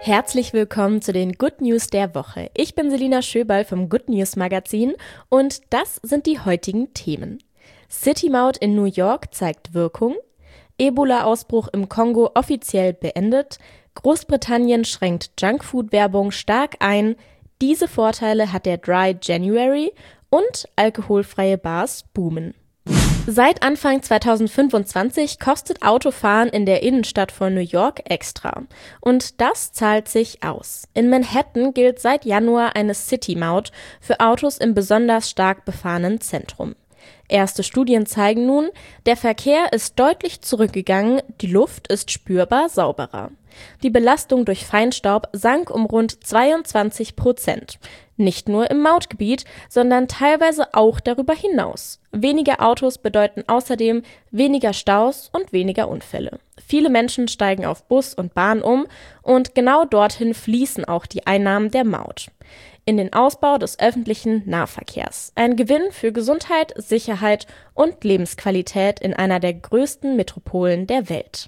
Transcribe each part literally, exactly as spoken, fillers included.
Herzlich willkommen zu den Good News der Woche. Ich bin Selina Schöberl vom Good News Magazin und das sind die heutigen Themen. City-Maut in New York zeigt Wirkung, Ebola-Ausbruch im Kongo offiziell beendet, Großbritannien schränkt Junkfood-Werbung stark ein, diese Vorteile hat der Dry January und alkoholfreie Bars boomen. Seit Anfang zweitausendfünfundzwanzig kostet Autofahren in der Innenstadt von New York extra. Und das zahlt sich aus. In Manhattan gilt seit Januar eine City-Maut für Autos im besonders stark befahrenen Zentrum. Erste Studien zeigen nun, der Verkehr ist deutlich zurückgegangen, die Luft ist spürbar sauberer. Die Belastung durch Feinstaub sank um rund zweiundzwanzig Prozent. Nicht nur im Mautgebiet, sondern teilweise auch darüber hinaus. Weniger Autos bedeuten außerdem weniger Staus und weniger Unfälle. Viele Menschen steigen auf Bus und Bahn um und genau dorthin fließen auch die Einnahmen der Maut. In den Ausbau des öffentlichen Nahverkehrs. Ein Gewinn für Gesundheit, Sicherheit und Lebensqualität in einer der größten Metropolen der Welt.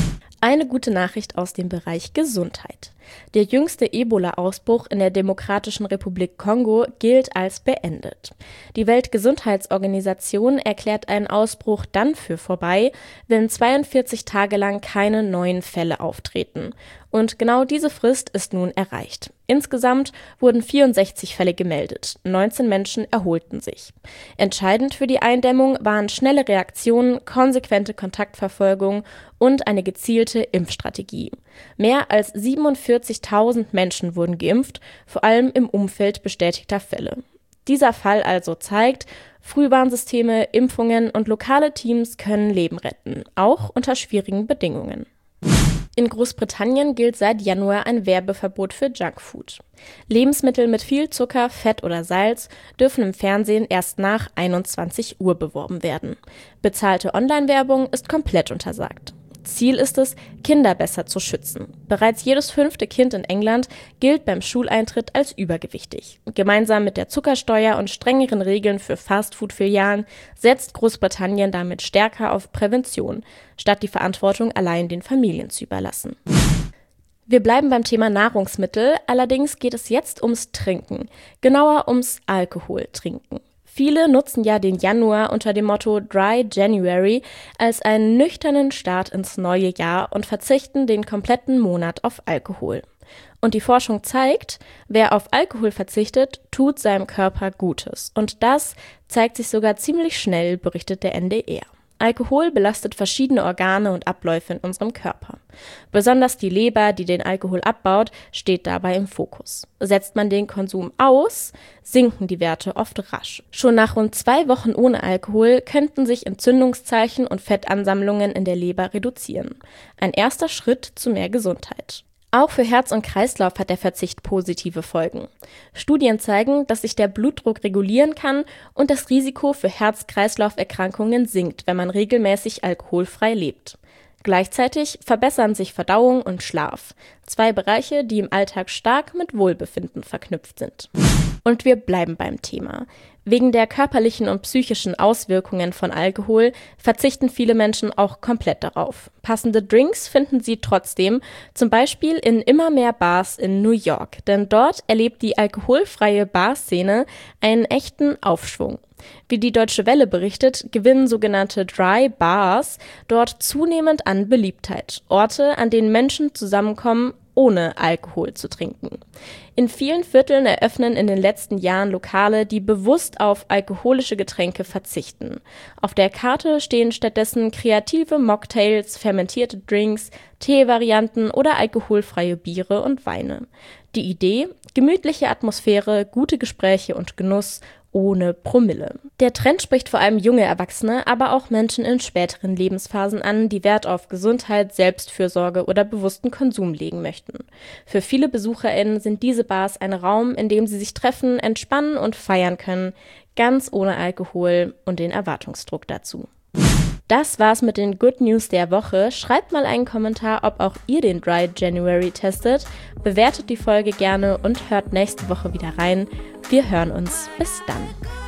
Eine gute Nachricht aus dem Bereich Gesundheit. Der jüngste Ebola-Ausbruch in der Demokratischen Republik Kongo gilt als beendet. Die Weltgesundheitsorganisation erklärt einen Ausbruch dann für vorbei, wenn zweiundvierzig Tage lang keine neuen Fälle auftreten. Und genau diese Frist ist nun erreicht. Insgesamt wurden vierundsechzig Fälle gemeldet, neunzehn Menschen erholten sich. Entscheidend für die Eindämmung waren schnelle Reaktionen, konsequente Kontaktverfolgung und eine gezielte Impfstrategie. Mehr als siebenundvierzigtausend Menschen wurden geimpft, vor allem im Umfeld bestätigter Fälle. Dieser Fall also zeigt, Frühwarnsysteme, Impfungen und lokale Teams können Leben retten, auch unter schwierigen Bedingungen. In Großbritannien gilt seit Januar ein Werbeverbot für Junkfood. Lebensmittel mit viel Zucker, Fett oder Salz dürfen im Fernsehen erst nach einundzwanzig Uhr beworben werden. Bezahlte Online-Werbung ist komplett untersagt. Ziel ist es, Kinder besser zu schützen. Bereits jedes fünfte Kind in England gilt beim Schuleintritt als übergewichtig. Gemeinsam mit der Zuckersteuer und strengeren Regeln für Fastfood-Filialen setzt Großbritannien damit stärker auf Prävention, statt die Verantwortung allein den Familien zu überlassen. Wir bleiben beim Thema Nahrungsmittel, allerdings geht es jetzt ums Trinken, genauer ums Alkoholtrinken. Viele nutzen ja den Januar unter dem Motto Dry January als einen nüchternen Start ins neue Jahr und verzichten den kompletten Monat auf Alkohol. Und die Forschung zeigt, wer auf Alkohol verzichtet, tut seinem Körper Gutes. Und das zeigt sich sogar ziemlich schnell, berichtet der N D R. Alkohol belastet verschiedene Organe und Abläufe in unserem Körper. Besonders die Leber, die den Alkohol abbaut, steht dabei im Fokus. Setzt man den Konsum aus, sinken die Werte oft rasch. Schon nach rund zwei Wochen ohne Alkohol könnten sich Entzündungszeichen und Fettansammlungen in der Leber reduzieren. Ein erster Schritt zu mehr Gesundheit. Auch für Herz und Kreislauf hat der Verzicht positive Folgen. Studien zeigen, dass sich der Blutdruck regulieren kann und das Risiko für Herz-Kreislauf-Erkrankungen sinkt, wenn man regelmäßig alkoholfrei lebt. Gleichzeitig verbessern sich Verdauung und Schlaf, zwei Bereiche, die im Alltag stark mit Wohlbefinden verknüpft sind. Und wir bleiben beim Thema. Wegen der körperlichen und psychischen Auswirkungen von Alkohol verzichten viele Menschen auch komplett darauf. Passende Drinks finden sie trotzdem, zum Beispiel in immer mehr Bars in New York, denn dort erlebt die alkoholfreie Barszene einen echten Aufschwung. Wie die Deutsche Welle berichtet, gewinnen sogenannte Dry Bars dort zunehmend an Beliebtheit. Orte, an denen Menschen zusammenkommen, ohne Alkohol zu trinken. In vielen Vierteln eröffnen in den letzten Jahren Lokale, die bewusst auf alkoholische Getränke verzichten. Auf der Karte stehen stattdessen kreative Mocktails, fermentierte Drinks, Teevarianten oder alkoholfreie Biere und Weine. Die Idee? Gemütliche Atmosphäre, gute Gespräche und Genuss ohne Promille. Der Trend spricht vor allem junge Erwachsene, aber auch Menschen in späteren Lebensphasen an, die Wert auf Gesundheit, Selbstfürsorge oder bewussten Konsum legen möchten. Für viele BesucherInnen sind diese Bars ein Raum, in dem sie sich treffen, entspannen und feiern können, ganz ohne Alkohol und den Erwartungsdruck dazu. Das war's mit den Good News der Woche. Schreibt mal einen Kommentar, ob auch ihr den Dry January testet. Bewertet die Folge gerne und hört nächste Woche wieder rein. Wir hören uns. Bis dann.